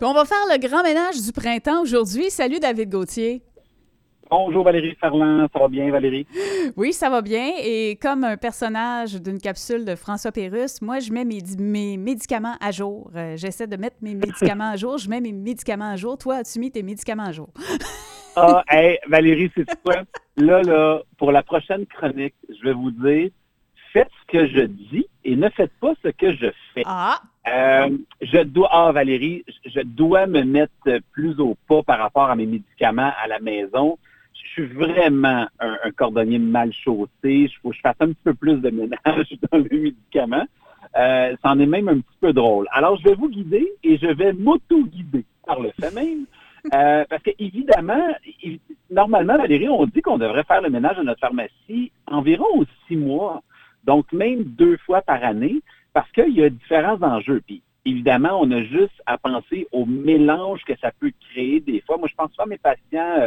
Puis on va faire le grand ménage du printemps aujourd'hui. Salut David Gauthier. Bonjour Valérie Ferland, ça va bien Valérie? Oui, ça va bien. Et comme un personnage d'une capsule de François Pérusse, moi, je mets mes médicaments à jour. J'essaie de mettre mes médicaments à jour. Je mets mes médicaments à jour. Toi, as-tu mis tes médicaments à jour? Ah, hey, Valérie, c'est quoi? Là, pour la prochaine chronique, je vais vous dire, faites ce que je dis et ne faites pas ce que je fais. Ah! Valérie, je dois me mettre plus au pas par rapport à mes médicaments à la maison. Je suis vraiment un cordonnier mal chaussé. Il faut que je fasse un petit peu plus de ménage dans mes médicaments. C'en est même un petit peu drôle. Alors, je vais vous guider et je vais m'auto-guider par le fait même. Parce que, évidemment, normalement, Valérie, on dit qu'on devrait faire le ménage de notre pharmacie environ aux 6 mois. Donc, même 2 fois par année, parce qu'il y a différents enjeux. Puis, évidemment, on a juste à penser au mélange que ça peut créer des fois. Moi, je pense pas à mes patients,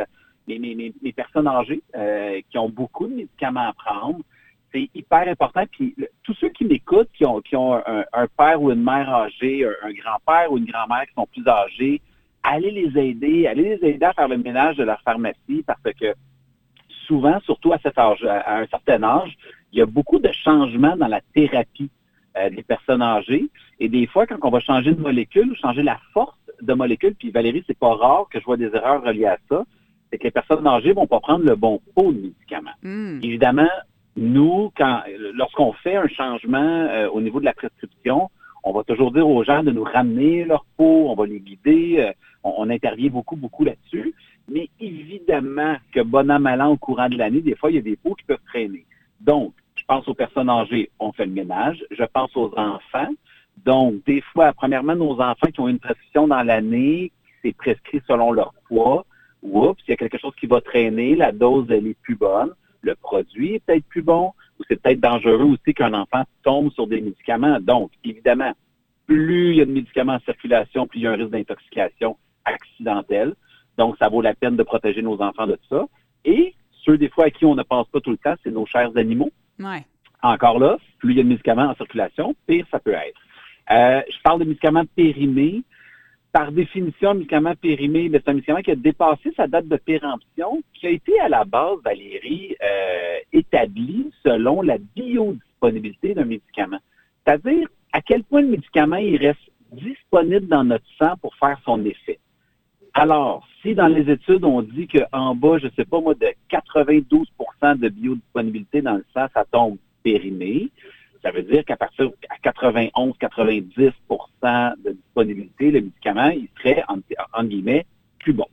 mes personnes âgées qui ont beaucoup de médicaments à prendre. C'est hyper important. Puis, tous ceux qui m'écoutent, qui ont un père ou une mère âgée, un grand-père ou une grand-mère qui sont plus âgés, allez les aider à faire le ménage de leur pharmacie parce que souvent, surtout à cet âge, à un certain âge, il y a beaucoup de changements dans la thérapie des personnes âgées. Et des fois, quand on va changer de molécule ou changer la force de molécule, puis Valérie, c'est pas rare que je vois des erreurs reliées à ça, c'est que les personnes âgées vont pas prendre le bon pot de médicaments. Évidemment, nous, lorsqu'on fait un changement au niveau de la prescription, on va toujours dire aux gens de nous ramener leur pot, on va les guider, on intervient beaucoup, beaucoup là-dessus. Mais évidemment que bon an, mal an, au courant de l'année, des fois, il y a des pots qui peuvent traîner. Donc, je pense aux personnes âgées, on fait le ménage. Je pense aux enfants. Donc, des fois, premièrement, nos enfants qui ont une prescription dans l'année, c'est prescrit selon leur poids. Oups, il y a quelque chose qui va traîner, la dose, elle est plus bonne. Le produit est peut-être plus bon, ou c'est peut-être dangereux aussi qu'un enfant tombe sur des médicaments. Donc, évidemment, plus il y a de médicaments en circulation, plus il y a un risque d'intoxication accidentelle. Donc, ça vaut la peine de protéger nos enfants de ça. Et ceux des fois à qui on ne pense pas tout le temps, c'est nos chers animaux. Ouais. Encore là, plus il y a de médicaments en circulation, pire ça peut être. Je parle de médicaments périmés. Par définition, un médicament périmé, c'est un médicament qui a dépassé sa date de péremption, qui a été à la base, Valérie, établi selon la biodisponibilité d'un médicament. C'est-à-dire à quel point le médicament il reste disponible dans notre sang pour faire son effet. Alors, si dans les études, on dit qu'en bas, je ne sais pas moi, de 92% de biodisponibilité dans le sang, ça tombe périmé, ça veut dire qu'à partir de 91-90% de disponibilité, le médicament, il serait, en guillemets, plus bon.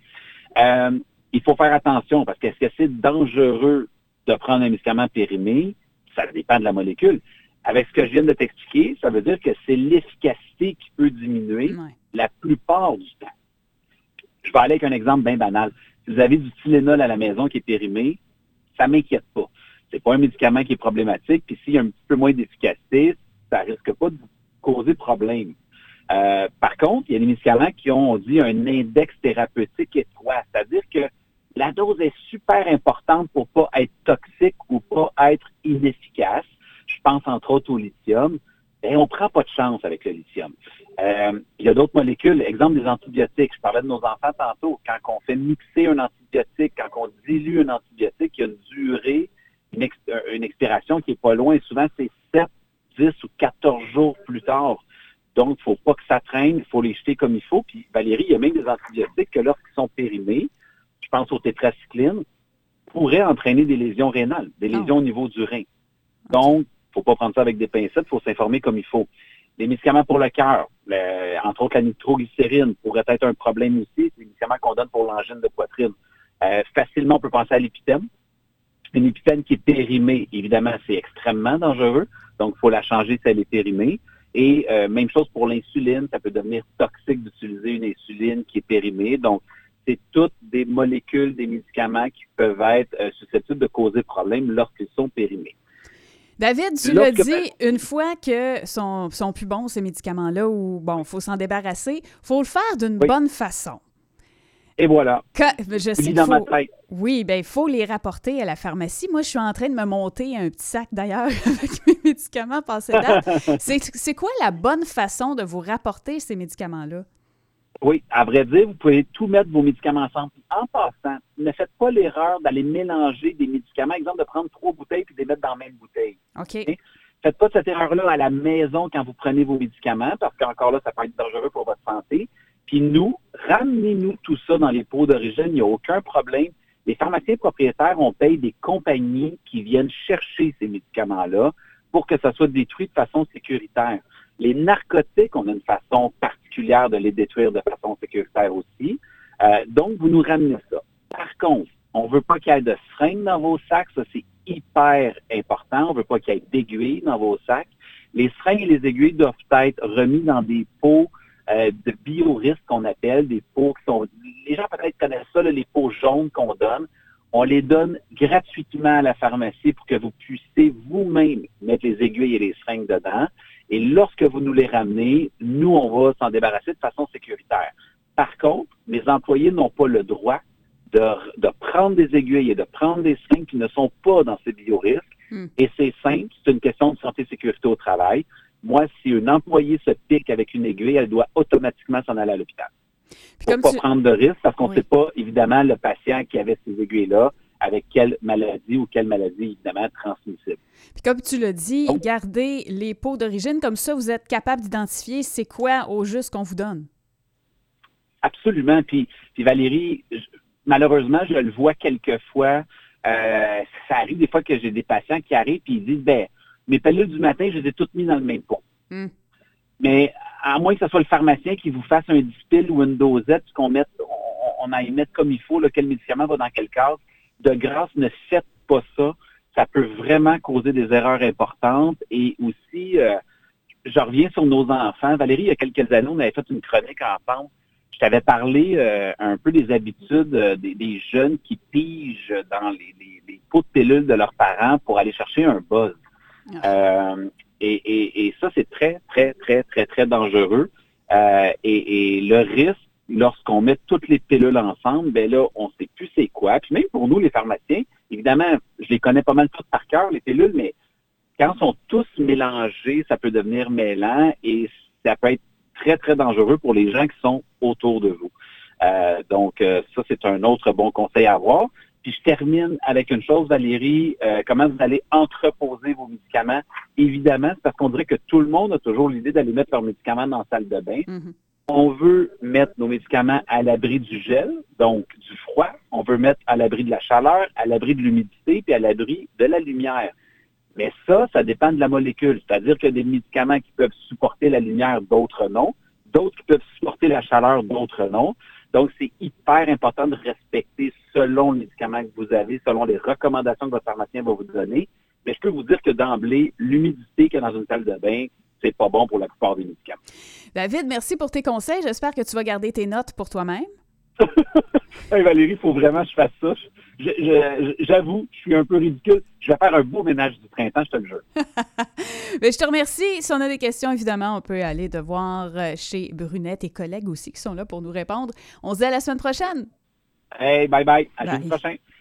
Il faut faire attention parce que est-ce que c'est dangereux de prendre un médicament périmé? Ça dépend de la molécule. Avec ce que je viens de t'expliquer, ça veut dire que c'est l'efficacité qui peut diminuer la plupart du temps. Je vais aller avec un exemple bien banal. Si vous avez du Tylenol à la maison qui est périmé, ça ne m'inquiète pas. C'est pas un médicament qui est problématique, puis s'il y a un petit peu moins d'efficacité, ça risque pas de causer problème. Par contre, il y a des médicaments qui ont, on dit, un index thérapeutique étroit, c'est-à-dire que la dose est super importante pour pas être toxique ou pas être inefficace. Je pense entre autres au lithium. Et on prend pas de chance avec le lithium. Il y a d'autres molécules, exemple des antibiotiques. Je parlais de nos enfants tantôt. Quand on fait mixer un antibiotique, quand on dilue un antibiotique, il y a une durée, une expiration qui est pas loin. Souvent, c'est 7, 10 ou 14 jours plus tard. Donc, il faut pas que ça traîne, il faut les jeter comme il faut. Puis, Valérie, il y a même des antibiotiques que lorsqu'ils sont périmés, je pense au tétracycline, pourraient entraîner des lésions rénales, des lésions au niveau du rein. Donc, il faut pas prendre ça avec des pincettes, il faut s'informer comme il faut. Les médicaments pour le cœur, entre autres la nitroglycérine, pourrait être un problème aussi. C'est des médicaments qu'on donne pour l'angine de poitrine. Facilement, on peut penser à l'épithème. Une épithème qui est périmée, évidemment, c'est extrêmement dangereux. Donc, il faut la changer si elle est périmée. Et même chose pour l'insuline, ça peut devenir toxique d'utiliser une insuline qui est périmée. Donc, c'est toutes des molécules, des médicaments qui peuvent être susceptibles de causer problème lorsqu'ils sont périmés. David, tu l'as dit, une fois que sont plus bons, ces médicaments-là, ou bon, il faut s'en débarrasser, il faut le faire d'une bonne façon. Et voilà. Je sais dans ma tête. Oui, bien, il faut les rapporter à la pharmacie. Moi, je suis en train de me monter un petit sac, d'ailleurs, avec mes médicaments passés date. C'est quoi la bonne façon de vous rapporter ces médicaments-là? Oui, à vrai dire, vous pouvez tout mettre vos médicaments ensemble. En passant, ne faites pas l'erreur d'aller mélanger des médicaments. Exemple, de prendre 3 bouteilles puis de les mettre dans la même bouteille. OK. Okay? Faites pas cette erreur-là à la maison quand vous prenez vos médicaments, parce qu'encore là, ça peut être dangereux pour votre santé. Puis nous, ramenez-nous tout ça dans les pots d'origine, il n'y a aucun problème. Les pharmaciens propriétaires, on paye des compagnies qui viennent chercher ces médicaments-là pour que ça soit détruit de façon sécuritaire. Les narcotiques, on a une façon particulière de les détruire de façon sécuritaire aussi. Donc, vous nous ramenez ça. Par contre, on ne veut pas qu'il y ait de seringues dans vos sacs. Ça, c'est hyper important. On ne veut pas qu'il y ait d'aiguilles dans vos sacs. Les seringues et les aiguilles doivent être remis dans des pots de biorisque qu'on appelle, des pots qui sont... Les gens peut-être connaissent ça, là, les pots jaunes qu'on donne. On les donne gratuitement à la pharmacie pour que vous puissiez vous-même mettre les aiguilles et les seringues dedans. Et lorsque vous nous les ramenez, nous, on va s'en débarrasser de façon sécuritaire. Par contre, les employés n'ont pas le droit de prendre des aiguilles et de prendre des seringues qui ne sont pas dans ces biorisques. Et c'est simple, c'est une question de santé et sécurité au travail. Moi, si une employée se pique avec une aiguille, elle doit automatiquement s'en aller à l'hôpital. Pour ne pas prendre de risque, parce qu'on ne sait pas, évidemment, le patient qui avait ces aiguilles-là, avec quelle maladie ou quelle maladie, évidemment, transmissible. Puis comme tu l'as dit, gardez les pots d'origine, comme ça, vous êtes capable d'identifier c'est quoi au juste qu'on vous donne. Absolument. Puis Valérie, malheureusement, je le vois quelquefois. Ça arrive des fois que j'ai des patients qui arrivent et ils disent, mes pilules du matin, je les ai toutes mises dans le même pot. Mais à moins que ce soit le pharmacien qui vous fasse un dispil ou une dosette, qu'on aille mettre comme il faut, là, quel médicament va dans quel cadre, de grâce, ne faites pas ça. Ça peut vraiment causer des erreurs importantes. Et aussi, je reviens sur nos enfants. Valérie, il y a quelques années, on avait fait une chronique ensemble. Je t'avais parlé un peu des habitudes des jeunes qui pigent dans les pots de pilules de leurs parents pour aller chercher un buzz. Et ça, c'est très, très, très, très, très dangereux. Et le risque, lorsqu'on met toutes les pilules ensemble, là, on ne sait plus c'est quoi. Puis même pour nous, les pharmaciens, évidemment, je les connais pas mal toutes par cœur, les pilules, mais quand ils sont tous mélangés, ça peut devenir mêlant et ça peut être très, très dangereux pour les gens qui sont autour de vous. Donc, ça, c'est un autre bon conseil à avoir. Puis je termine avec une chose, Valérie, comment vous allez entreposer vos médicaments. Évidemment, c'est parce qu'on dirait que tout le monde a toujours l'idée d'aller mettre leurs médicaments dans la salle de bain. On veut mettre nos médicaments à l'abri du gel, donc du froid. On veut mettre à l'abri de la chaleur, à l'abri de l'humidité, puis à l'abri de la lumière. Mais ça dépend de la molécule. C'est-à-dire qu'il y a des médicaments qui peuvent supporter la lumière, d'autres non. D'autres qui peuvent supporter la chaleur, d'autres non. Donc, c'est hyper important de respecter selon le médicament que vous avez, selon les recommandations que votre pharmacien va vous donner. Mais je peux vous dire que d'emblée, l'humidité qu'il y a dans une salle de bain, c'est pas bon pour la plupart des médicaments. David, merci pour tes conseils. J'espère que tu vas garder tes notes pour toi-même. Hey Valérie, il faut vraiment que je fasse ça. J'avoue, je suis un peu ridicule. Je vais faire un beau ménage du printemps, je te le jure. Mais je te remercie. Si on a des questions, évidemment, on peut aller te voir chez Brunet, tes collègues aussi qui sont là pour nous répondre. On se dit à la semaine prochaine. Hey, bye bye. À la semaine prochaine.